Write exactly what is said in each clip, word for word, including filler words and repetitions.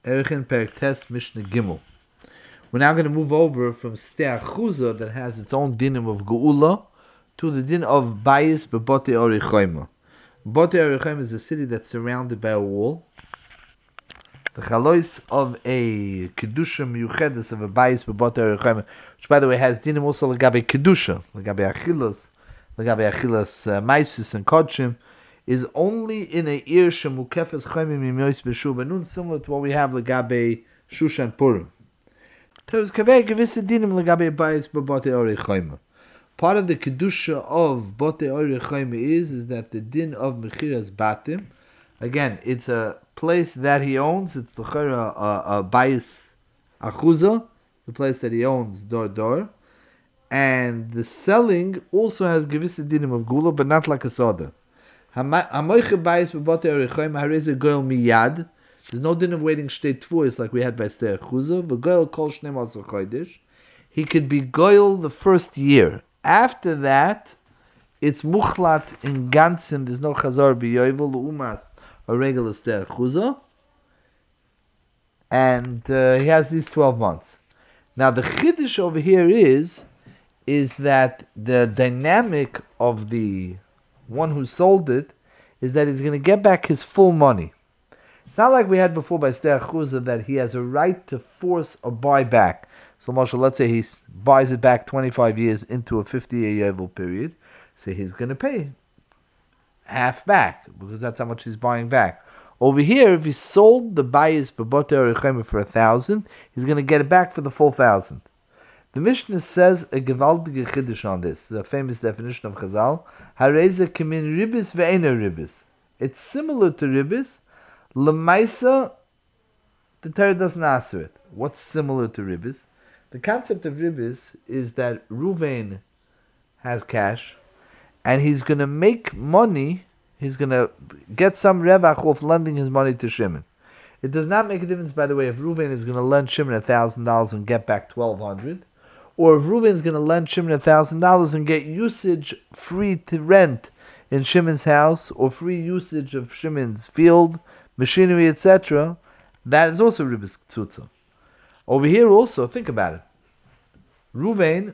Erichin Perek Tes Mishnah Gimel. We're now going to move over from Stei Achuzah that has its own dinim of Geula to the din of Bayis B'Botei Orichoyma. Botei Orichoyma is a city that's surrounded by a wall. The chalois of a kedusha miyuchedes of a Bayis B'Botei Orichoyma, which by the way has dinim also legabe kedusha, legabe achilas, legabe achilas uh, maisus and kodshim, is only in a ir shemukefes choymim mimois b'shu benun, similar to what we have legabe Shushan Purim. Part of the kedusha of Botei Orichoyma is is that the din of mechiras batim, again, it's a place that he owns. It's the chara a bayis achuzah, the place that he owns door door, and the selling also has gewisse dinim of gula, but not like a soda. Hamoiche bayis b'Botei Orichoyma hareze goyel miyad. There's no din of waiting shtei tfuos like we had by Stei Achuzah. V'goyel kol shnei masar chodesh. He could be goyel the first year. After that, it's muchlat in ganzen. There's no chazar b'yovel umas or regular Stei Achuzah, and uh, he has these twelve months. Now the chiddush over here is is that the dynamic of the one who sold it is that he's going to get back his full money. It's not like we had before by Stei Achuzah that he has a right to force a buyback. So, Moshe, let's say he buys it back twenty-five years into a fifty-year yovel period. So he's going to pay half back because that's how much he's buying back. Over here, if he sold the bayis b'Botei Orichoyma for a thousand, he's going to get it back for the full thousand. The Mishnah says a gewaltige chiddush on this, the famous definition of Chazal. Hareze kimin ribis ve'ena ribis. It's similar to ribis. Lemaisa, the Torah doesn't answer it. What's similar to ribis? The concept of ribis is that Ruvain has cash, and he's going to make money. He's going to get some revach off lending his money to Shimon. It does not make a difference, by the way, if Ruvain is going to lend Shimon a thousand dollars and get back twelve hundred, or if Ruvain is going to lend Shimon a thousand dollars and get usage free to rent in Shimon's house, or free usage of Shimon's field, machinery, et cetera. That is also ribis ktsutza. Over here also, think about it. Ruvain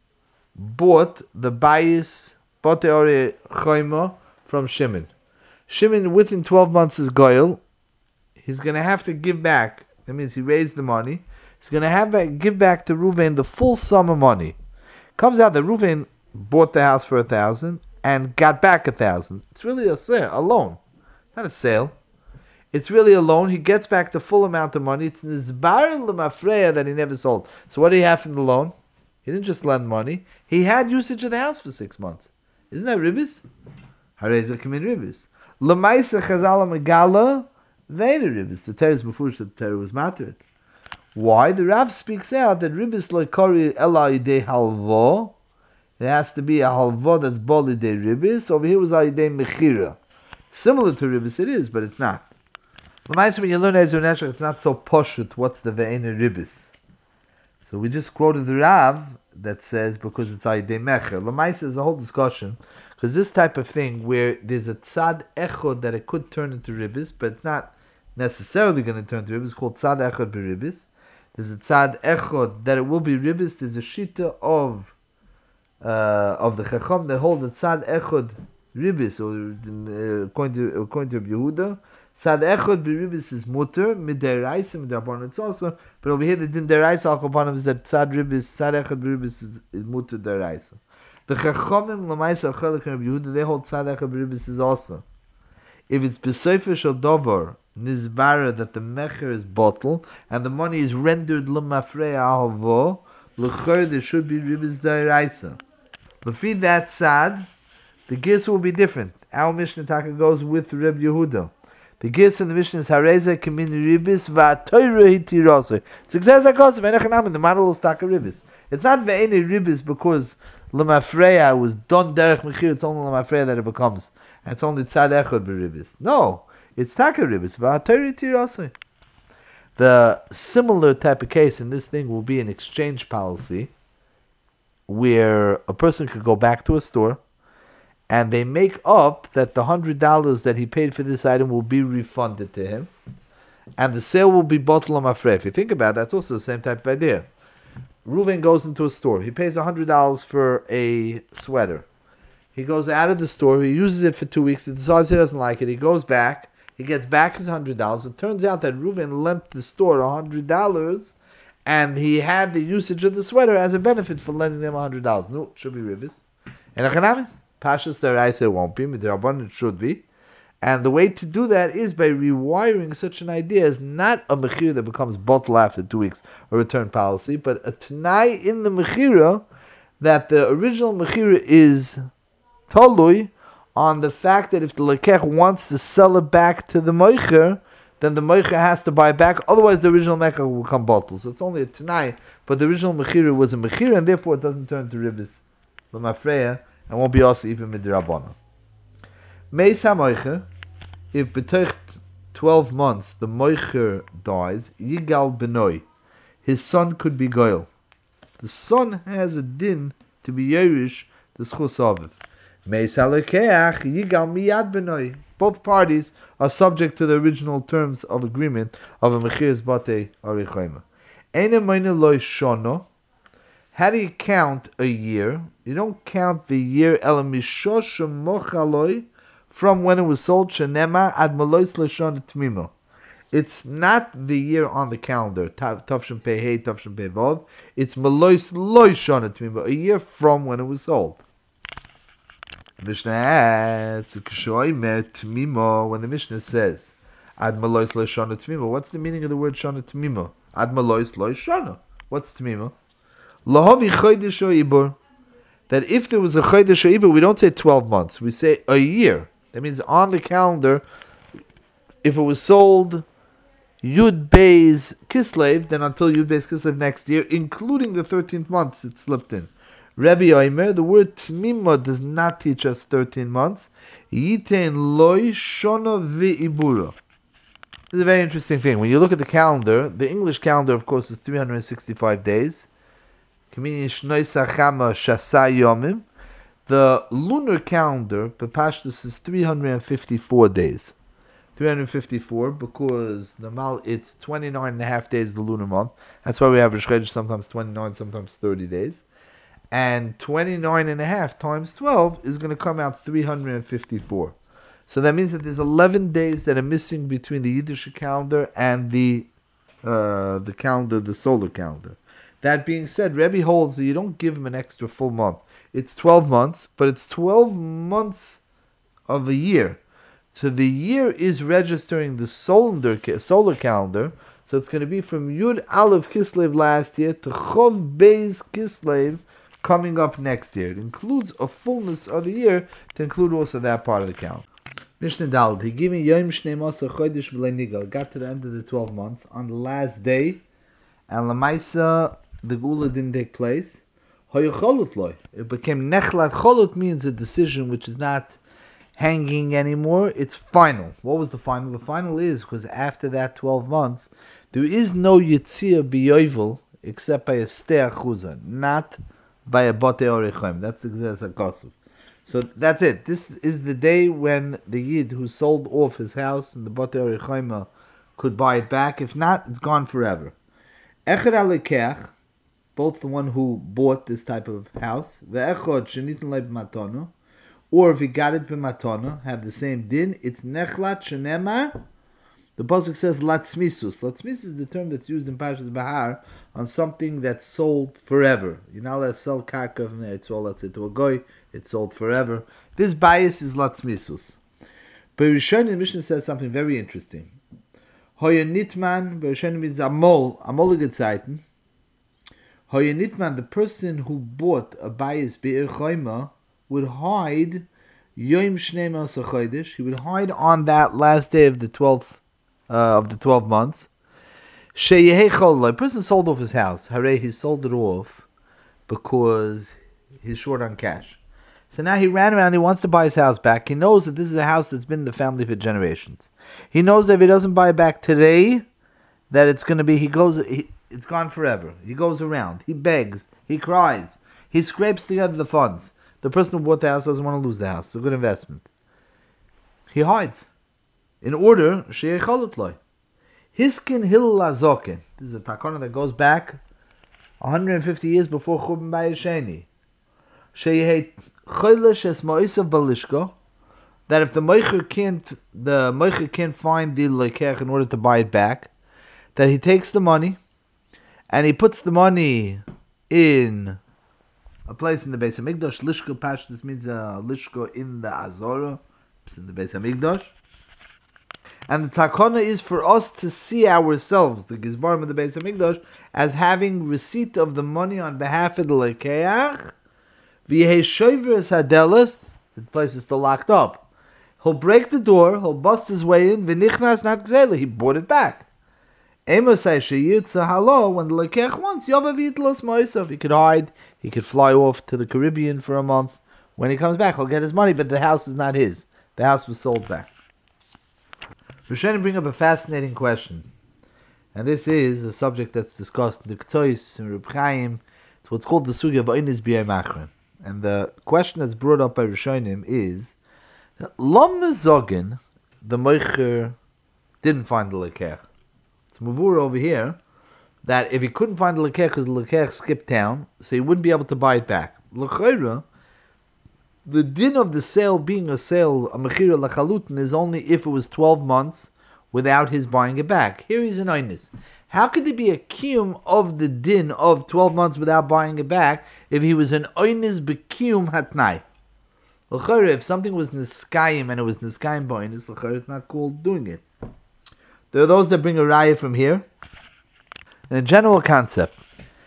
bought the bayis Botei Orichoyma from Shimon. Shimon, within twelve months, is goyel. He's going to have to give back. That means he raised the money. He's going to have to give back to Ruvain the full sum of money. Comes out that Ruvain bought the house for a thousand and got back a thousand. It's really a sale, a loan, not a sale. It's really a loan. He gets back the full amount of money. It's nizbar l'mafreya that he never sold. So what did he have from the loan? He didn't just lend money. He had usage of the house for six months. Isn't that ribis? Hareza kimin ribis. L'maisa chazala megala ve'ena ribis. The Torah is before the Torah was matter. Why? The Rav speaks out that ribis loikori ela yidei halvo. It has to be a halvo that's boli de ribis. Over here was yidei mechira. Similar to ribis it is, but it's not. When you learn Ezer Neshech, it's not so poshut. What's the ve'ena ribis? So we just quoted the Rav that says because it's ayidei mecher. L'maisa is a whole discussion because this type of thing where there's a tzad echod that it could turn into ribis, but it's not necessarily going to turn into ribis. It's called tzad echod beribis. There's a tzad echod that it will be ribis. There's a shita of uh, of the chacham that hold the tzad echod ribis, or uh, according to according to Rabbi Yehuda. Sad echod beribis is mutter, midiraisa, midarabon it's also, but over here the din deraisa al is that sad ribis, sad echod beribis is, is mutter deraisa. The chachamim lamaisa achelik and Rabbi Yehuda, they hold sad echod beribis is also. If it's b'sofer shel dover nizbara that the mecher is bottle and the money is rendered l'mafrei ahalvo, l'chor there should be ribis deraisa. Lefi that sad, the gears will be different. Our Mishnah Taka goes with Rabbi Yehuda. The gifts in the Mishnah is Hareza Kamin Ribis Va'Toira Hitirase. It's exactly like us. The model is Taka Ribis. It's not Ve'ene Ribis because Lemafreya was done Derech Mechir. It's only Lemafreya that it becomes. And it's only Tzad Echad Beribis. No, it's Taka Ribis Va'Toira Hitirase. The similar type of case in this thing will be an exchange policy where a person could go back to a store and they make up that the hundred dollars that he paid for this item will be refunded to him, and the sale will be bottled on Mafre. If you think about it, that's also the same type of idea. Reuven goes into a store. He pays one hundred dollars for a sweater. He goes out of the store. He uses it for two weeks. He decides he doesn't like it. He goes back. He gets back his one hundred dollars. It turns out that Reuven lent the store one hundred dollars, and he had the usage of the sweater as a benefit for lending them one hundred dollars. No, it should be Rivas. And Achanami, Pashas Deraisa won't be, but it should be. And the way to do that is by rewiring such an idea as not a mechira that becomes bottle after two weeks, a return policy, but a tanai in the mechira that the original mechira is tolui on the fact that if the lekech wants to sell it back to the moicher, then the moicher has to buy it back. Otherwise, the original mechira will become bottle. So it's only a tanai, but the original mechira was a mechira, and therefore it doesn't turn to ribis l'mafreya and won't be also even midrabana. Meis ha-moicher, if betoich twelve months the moicher dies, yigal benoi, his son could be goyal. The son has a din to be yerish the schus aviv. Meis ha-lekeach, yigal miyad benoi. Both parties are subject to the original terms of agreement of a mechiras batei arichayma. Eine meine loy shono. How do you count a year? You don't count the year elamishosh mochaloi, from when it was sold, Shenema ad Malois Leshon Tmimo. It's not the year on the calendar, Tavshin Pei Hey, Tavshin Pei Vov. It's Malois Leshon Tmimo, a year from when it was sold. Mishnah Tmimo, when the Mishnah says ad Malois Leshon Tmimo, what's the meaning of the word Shana Tmimo? Ad Malois Leshon. What's Tmimo? Lahavi Chodesh o Ibur. That if there was a Chodesh o Ibur, we don't say twelve months, we say a year. That means on the calendar, if it was sold Yud Beis Kislev, then until Yud Beis Kislev next year, including the thirteenth month it slipped in. Rabbi Oimer, the word Tmima does not teach us thirteen months. Yitein loy shona ve'ibura. This is a very interesting thing. When you look at the calendar, the English calendar, of course, is three hundred sixty-five days. The lunar calendar, Bepashtus, is three hundred fifty-four days. three hundred fifty-four because the mal it's twenty-nine and a half days the lunar month. That's why we have Rosh Chodesh sometimes twenty-nine, sometimes thirty days. And twenty-nine and a half times twelve is going to come out three hundred fifty-four. So that means that there's eleven days that are missing between the Yiddish calendar and the uh, the calendar, the solar calendar. That being said, Rebbe holds that you don't give him an extra full month. It's twelve months, but it's twelve months of a year. So the year is registering the solar, solar calendar. So it's going to be from Yud Aleph Kislev last year to Chov Beis Kislev coming up next year. It includes a fullness of the year to include also that part of the calendar. Mishnah Daled, he gave me Yom Shnei Masa Chodesh V'lei Nigal. Got to the end of the twelve months on the last day, and Lamaisa the Gula didn't take place. It became Nechlat Cholut, means a decision which is not hanging anymore. It's final. What was the final? The final is because after that twelve months, there is no Yitzia B'yovel except by a Stei Achuzah, not by a Batei Orechem. That's the Gzeres HaKosov. So that's it. This is the day when the Yid who sold off his house and the Batei Orechem could buy it back. If not, it's gone forever. Echad Alekech, both the one who bought this type of house, ve'echod shenitn leib matano, or if he got it b'matana, have the same din. It's nechlat shenemar. The pasuk says latzmisus. Latzmisus is the term that's used in Parshas Bahar on something that's sold forever. You're not allowed to sell karka from there. It's all that's it to a goy. It's sold forever. This bias is latzmisus. But Rishonim, the Mishnah says something very interesting. Hoya nitman. Rishonim means amol. Amolige Zeiten. Hoyanitman, the person who bought a bayis be'er chayma, would hide Yom Shnei Masa Chodesh. He would hide on that last day of the twelfth uh, of the twelve months. Sheyehei Choloi. A person sold off his house. Hare, he sold it off because he's short on cash. So now he ran around. He wants to buy his house back. He knows that this is a house that's been in the family for generations. He knows that if he doesn't buy it back today, that it's going to be. He goes. He, It's gone forever. He goes around. He begs. He cries. He scrapes together the funds. The person who bought the house doesn't want to lose the house. It's a good investment. He hides. In order, Hiskin Hillel Azokin. This is a takana that goes back one hundred fifty years before Churban Bayis Sheni. Sheyeh Cholesh es Moisav Balishko. That if the Moicher can't, the Moicher can't find the Lekech in order to buy it back, that he takes the money and he puts the money in a place in the Beis Hamikdash. Lishko Pash, this means a Lishko in the Azora. It's in the Beis Hamikdash. And the takana is for us to see ourselves, the Gizbarim of the Beis Hamikdash, as having receipt of the money on behalf of the Lekeach. V'yehei shoivers hadelas, the place is still locked up. He'll break the door, he'll bust his way in, v'nichnas not gzela, he bought it back. Emosai sheyutza halo, when the Lekeach wants, yovav yitlos moisav, he could hide, he could fly off to the Caribbean for a month. When he comes back, he'll get his money, but the house is not his. The house was sold back. Rishonim bring up a fascinating question, and this is a subject that's discussed in the Ketzois and Reb Chaim. It's what's called the sugya of Oines B'yei Machron. And the question that's brought up by Rishonim is, Lama Zogin, the Moicher didn't find the Lekech. It's Mavur over here, that if he couldn't find the Lekech because the Lekech skipped town, so he wouldn't be able to buy it back. L'chayra, the din of the sale being a sale, a mechira lachalutin, is only if it was twelve months without his buying it back. Here he's an oinus. How could there be a kiyum of the din of twelve months without buying it back if he was an oinus bekiyum hatnai? L'chayra, if something was niskayim and it was niskayim b'oinus, l'chayra, it's not called doing it. There are those that bring a raya from here. And a general concept.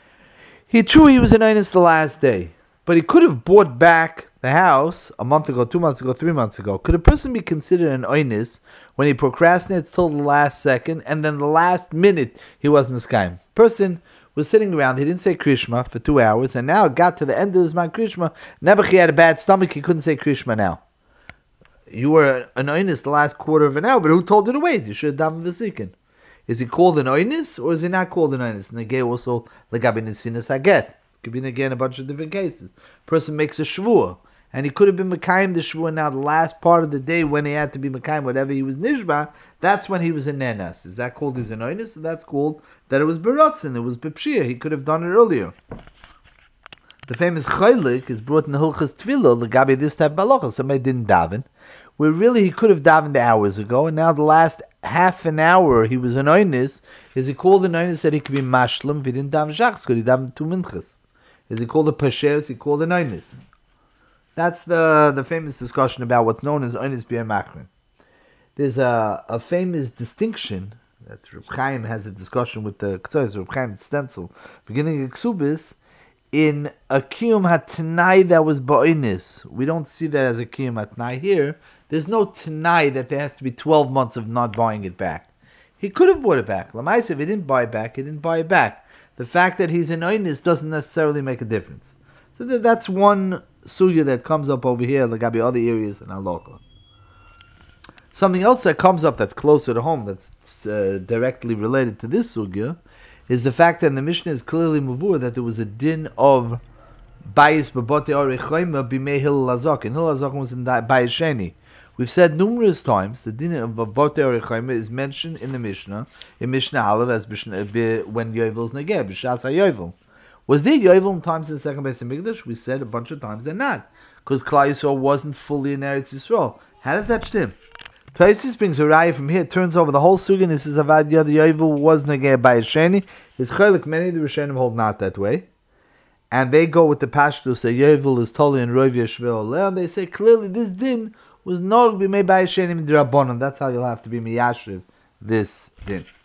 He true he was an oinus the last day, but he could have bought back the house a month ago, two months ago, three months ago. Could a person be considered an oinus when he procrastinates till the last second and then the last minute he wasn't a skyim? Person was sitting around, he didn't say Krishma for two hours, and now it got to the end of his man Krishma. Nebuchadnezzar had a bad stomach, he couldn't say Krishma now. You were an oinus the last quarter of an hour, but who told you to wait? You should have done v'sikin. Is he called an oinus or is he not called an oinus? Negei also legabi nesinas haget. Could be again a bunch of different cases. Person makes a shvuah, and he could have been Mekayim the Shvuah now the last part of the day when he had to be Mekayim, whatever he was Nishba, that's when he was in Nenas. Is that called his anoinus? So that's called that it was Berotzen, it was Bepshia. He could have done it earlier. The famous Chaylik is brought in the Hilchas Tfilah, Legabi this type of halacha. Somebody didn't daven, where really he could have davened hours ago, and now the last half an hour he was anoinus. Is he called an anoinus that he could be Mashlam if he didn't daven Shachs? Could he daven two minchas? Is he called a Pasher? Is he called an anoinus? That's the, the famous discussion about what's known as Oines B'yei Machron. There's a, a famous distinction that Reb Chaim has a discussion with the Ketzois, Reb Chaim Stencil, beginning of Ksubis, in a Kiyum HaTanai that was Ba'onis. We don't see that as a Kiyum HaTanai here. There's no Tanai that there has to be twelve months of not buying it back. He could have bought it back. Lamaisa, if he didn't buy it back, he didn't buy it back. The fact that he's an Onis doesn't necessarily make a difference. So that's one sugya that comes up over here, like Gabi other areas in Halacha. Something else that comes up that's closer to home, that's uh, directly related to this sugya, is the fact that in the Mishnah is clearly mavur that there was a din of bayis b'bote orechayma b'mei hil lazok, and hil lazok was in bayis sheni. We've said numerous times the din of bote orechayma is mentioned in the Mishnah, in Mishnah Aleph as when Yovel's negeh, b'shas haYovel. Was there Yovel in times in the second Beis Hamikdash? We said a bunch of times they're not, because Klal Yisrael wasn't fully in Eretz Yisrael. How does that stem? Taisis brings a raya from here, turns over the whole sugi, and he says Avad Yad Yovel was negeh by Sheni. His chaylik, many of the Rishonim hold not that way, and they go with the pashtus that Yovel is totally in Rov Yeshvel Oleh, and they say clearly this din was not be made by Sheni Midrabanan. That's how you'll have to be miyashiv this din.